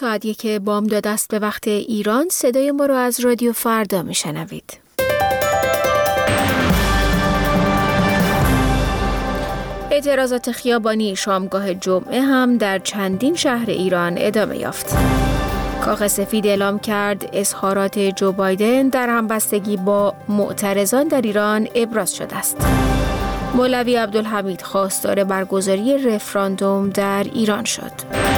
ساعت 1 بامداد است به وقت ایران. صدای ما رو از رادیو فردا میشنوید. اعتراضات خیابانی شامگاه جمعه هم در چندین شهر ایران ادامه یافت. کاخ سفید اعلام کرد اظهارات جو بایدن در همبستگی با معترضان در ایران ابراز شده است. مولوی عبدالحمید خواستار برگزاری رفراندوم در ایران شد.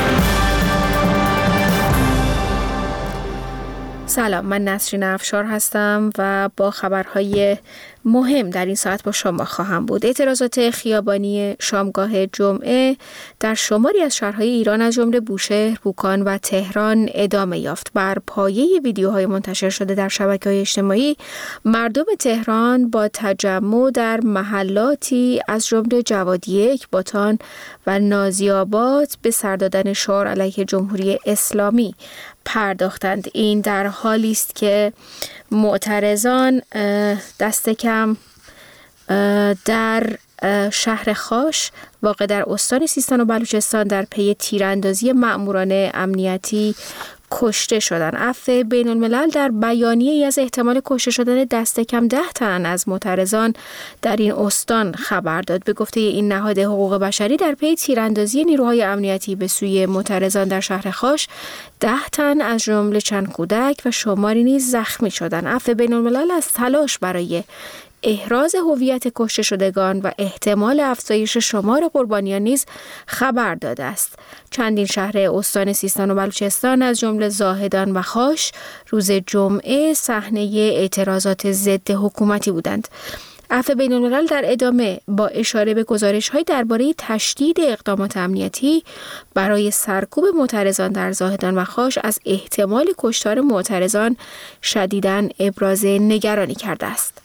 سلام، من نسرین افشار هستم و با خبرهای مهم در این ساعت با شما خواهم بود. اعتراضات خیابانی شامگاه جمعه در شماری از شهرهای ایران از جمله بوشهر، بوکان و تهران ادامه یافت. بر پایه ویدیوهای منتشر شده در شبکه‌های اجتماعی، مردم تهران با تجمع در محلاتی از جمله جوادیک، باتان و نازی‌آباد به سر دادن شعار علیه جمهوری اسلامی پرداختند. این در حالی است که معترضان دست کم در شهر خاش واقع در استان سیستان و بلوچستان در پی تیراندازی مأموران امنیتی کشته شدند. عفو بین الملل در بیانیه‌ای از احتمال کشته شدن دست کم 10 تن از معترضان در این استان خبر داد. به گفته این نهاد حقوق بشری، در پی تیراندازی نیروهای امنیتی به سوی معترضان در شهر خاش 10 تن از جمله چند کودک و شماری نیز زخمی شدند. عفو بین الملل از تلاش برای احراز هویت کشته شدگان و احتمال افزایش شمار قربانیان نیز خبر داده است. چندین شهر استان سیستان و بلوچستان از جمله زاهدان و خاش روز جمعه صحنه اعتراضات ضد حکومتی بودند. عفو بین الملل در ادامه با اشاره به گزارش‌های درباره تشدید اقدامات امنیتی برای سرکوب معترضان در زاهدان و خاش از احتمال کشتار معترضان شدیداً ابراز نگرانی کرده است.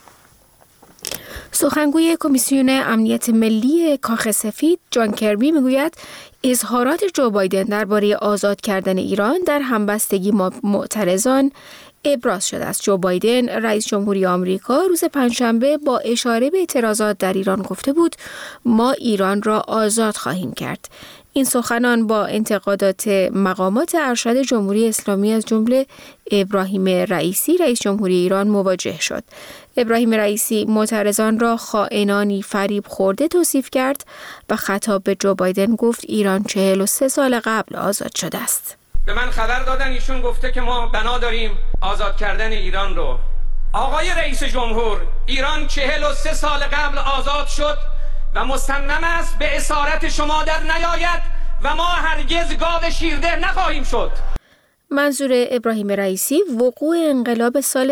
سخنگوی کمیسیون امنیت ملی کاخ سفید جان کربی میگوید اظهارات جو بایدن درباره آزاد کردن ایران در همبستگی معترضان ابراز شده است. جو بایدن رئیس جمهوری آمریکا روز پنجشنبه با اشاره به اعتراضات در ایران گفته بود ما ایران را آزاد خواهیم کرد. این سخنان با انتقادات مقامات ارشد جمهوری اسلامی از جمله ابراهیم رئیسی رئیس جمهوری ایران مواجه شد. ابراهیم رئیسی معترضان را خائنانی فریب خورده توصیف کرد و خطاب به جو بایدن گفت ایران 43 سال قبل آزاد شده است. به من خبر دادن ایشون گفته که ما بنا داریم آزاد کردن ایران رو. آقای رئیس جمهور، ایران 43 سال قبل آزاد شد و مصمم است به اسارت شما در نیاید و ما هرگز گاو شیرده نخواهیم شد. منظور ابراهیم رئیسی وقوع انقلاب سال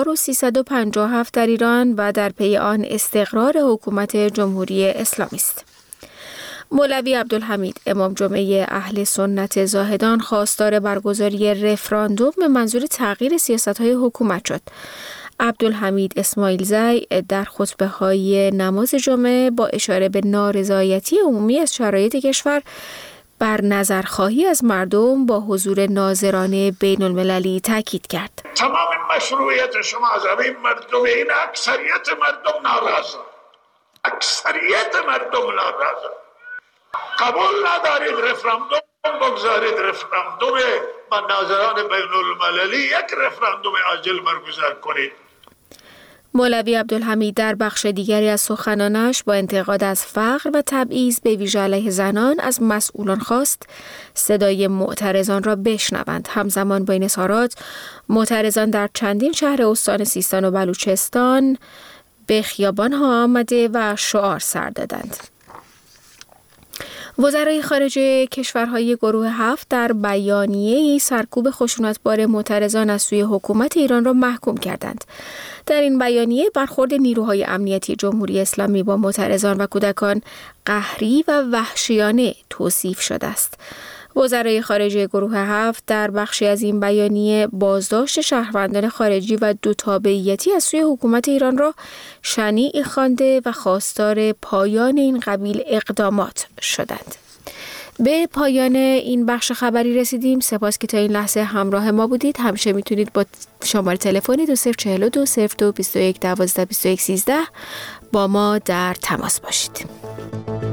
1357 در ایران و در پی آن استقرار حکومت جمهوری اسلامی است. مولوی عبدالحمید امام جمعه اهل سنت زاهدان خواستار برگزاری رفراندوم به منظور تغییر سیاست‌های حکومت شد. عبدالحمید اسماعیل زی در خطبه‌های نماز جمعه با اشاره به نارضایتی عمومی از شرایط کشور بر نظرخواهی از مردم با حضور ناظران بین المللی تاکید کرد. تمام مشروعیت شما از این مردم، این اکثریت مردم ناراضه. اکثریت مردم ناراضه. قبول ندارید رفراندوم بگذارید رفراندوم با ناظران بین المللی یک رفراندوم عاجل برگزار کنید. مولوی عبدالحمید در بخش دیگری از سخنانش با انتقاد از فقر و تبعیض به ویژه علیه زنان از مسئولان خواست صدای معترضان را بشنوند. همزمان با این اظهارات معترضان در چندین شهر استان سیستان و بلوچستان به خیابان‌ها آمده و شعار سر دادند. وزرای خارجه کشورهای گروه 7 در بیانیه‌ای سرکوب خشونتبار معترضان از سوی حکومت ایران را محکوم کردند. در این بیانیه برخورد نیروهای امنیتی جمهوری اسلامی با معترضان و کودکان قهری و وحشیانه توصیف شده است. وزرای خارجه گروه 7 در بخشی از این بیانیه بازداشت شهروندان خارجی و دو تابعیتی از سوی حکومت ایران را شنیع خوانده و خواستار پایان این قبیل اقدامات شدند. به پایان این بخش خبری رسیدیم. سپاس که تا این لحظه همراه ما بودید. همیشه میتونید با شماره تلفنی 2042 02 21 12 21 13 با ما در تماس باشید.